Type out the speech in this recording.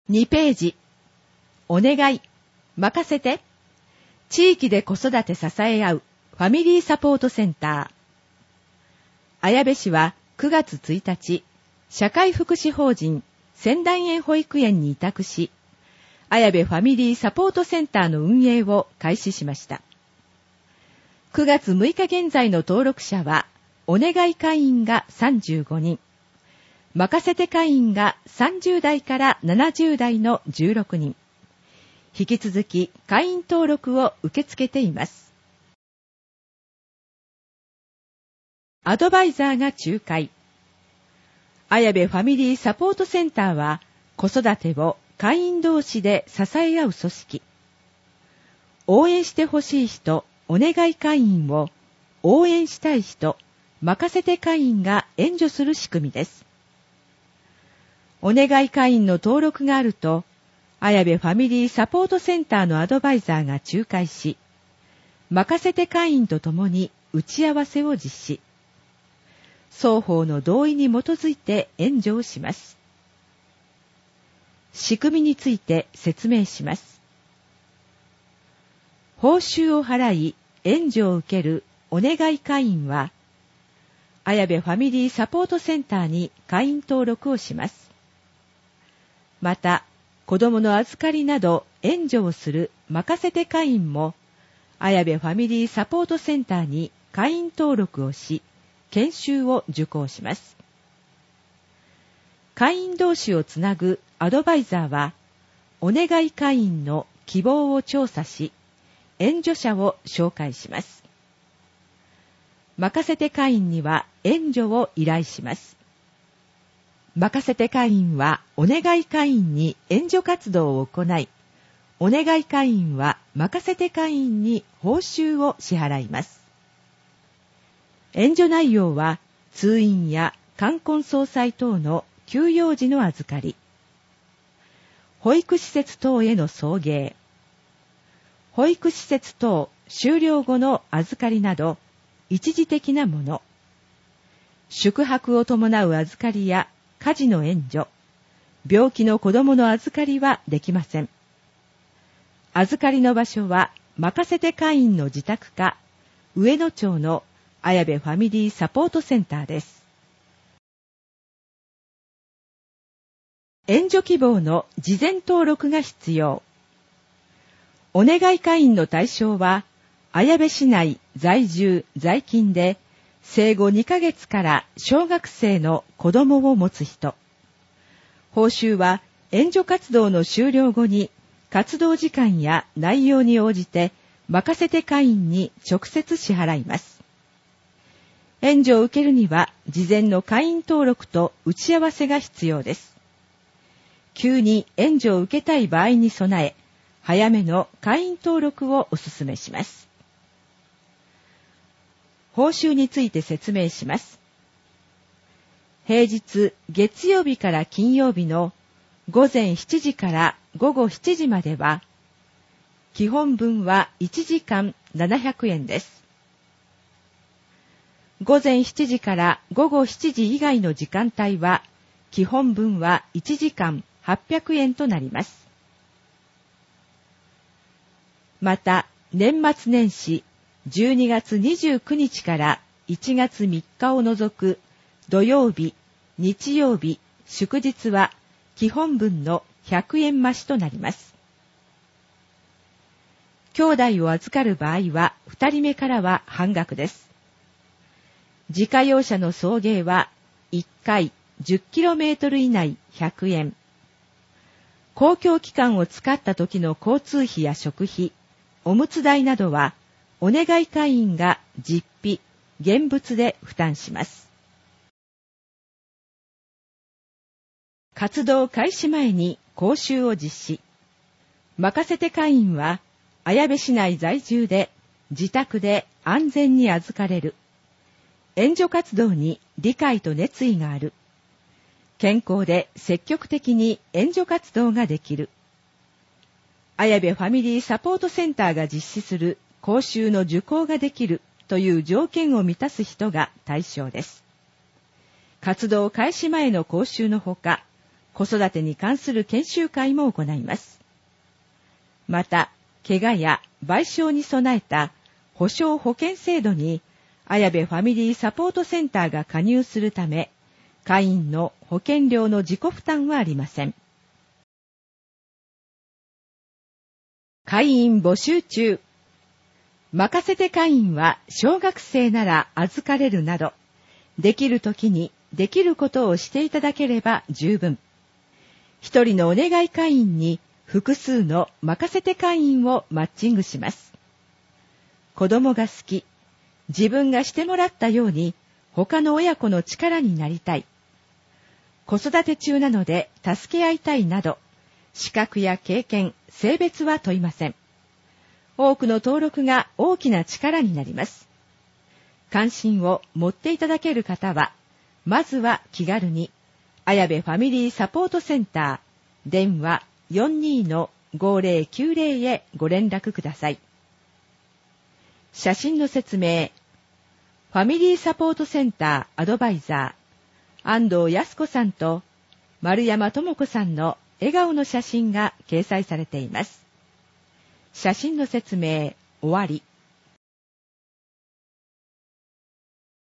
2ページ。お願い、任せて。地域で子育て支え合うファミリーサポートセンター。綾部市は9月1日、社会福祉法人仙台園保育園に委託し、綾部ファミリーサポートセンターの運営を開始しました。9月6日現在の登録者は、お願い会員が35人、任せて会員が30代から70代の16人。引き続き会員登録を受け付けています。アドバイザーが仲介。綾部ファミリーサポートセンターは、子育てを会員同士で支え合う組織。応援してほしい人、お願い会員を、応援したい人、任せて会員が援助する仕組みです。お願い会員の登録があると、綾部ファミリーサポートセンターのアドバイザーが仲介し、任せて会員と共に打ち合わせを実施。双方の同意に基づいて援助をします。仕組みについて説明します。報酬を払い、援助を受けるお願い会員は、綾部ファミリーサポートセンターに会員登録をします。また、子供の預かりなど援助をする任せて会員も、綾部ファミリーサポートセンターに会員登録をし、研修を受講します。会員同士をつなぐアドバイザーは、お願い会員の希望を調査し、援助者を紹介します。任せて会員には援助を依頼します。任せて会員はお願い会員に援助活動を行い、お願い会員は任せて会員に報酬を支払います。援助内容は通院や冠婚葬祭等の休養時の預かり、保育施設等への送迎、保育施設等終了後の預かりなど一時的なもの、宿泊を伴う預かりや家事の援助、病気の子供の預かりはできません。預かりの場所は任せて会員の自宅か上野町の綾部ファミリーサポートセンターです。援助希望の事前登録が必要。お願い会員の対象は、綾部市内在住在勤で、生後2ヶ月から小学生の子供を持つ人。報酬は援助活動の終了後に活動時間や内容に応じて任せて会員に直接支払います。援助を受けるには事前の会員登録と打ち合わせが必要です。急に援助を受けたい場合に備え、早めの会員登録をお勧めします。報酬について説明します。平日月曜日から金曜日の午前7時から午後7時までは、基本分は1時間700円です。午前7時から午後7時以外の時間帯は、基本分は1時間800円となります。また、年末年始12月29日から1月3日を除く土曜日、日曜日、祝日は基本分の100円増しとなります。兄弟を預かる場合は2人目からは半額です。自家用車の送迎は1回 10km 以内100円。公共機関を使った時の交通費や食費、おむつ代などはお願い会員が実費、現物で負担します。活動開始前に講習を実施。任せて会員は、綾部市内在住で自宅で安全に預かれる。援助活動に理解と熱意がある。健康で積極的に援助活動ができる。綾部ファミリーサポートセンターが実施する講習の受講ができるという条件を満たす人が対象です。活動開始前の講習のほか、 子育てに関する研修会も行います。また、怪我や賠償に備えた保障保険制度に綾部ファミリーサポートセンターが加入するため、会員の保険料の自己負担はありません。会員募集中。任せて会員は小学生なら預かれるなど、できるときにできることをしていただければ十分。一人のお願い会員に複数の任せて会員をマッチングします。子供が好き、自分がしてもらったように他の親子の力になりたい。子育て中なので助け合いたいなど、資格や経験、性別は問いません。多くの登録が大きな力になります。関心を持っていただける方は、まずは気軽に、綾部ファミリーサポートセンター、電話 42-5090 へご連絡ください。写真の説明。ファミリーサポートセンターアドバイザー、安藤康子さんと丸山智子さんの笑顔の写真が掲載されています。写真の説明、終わり。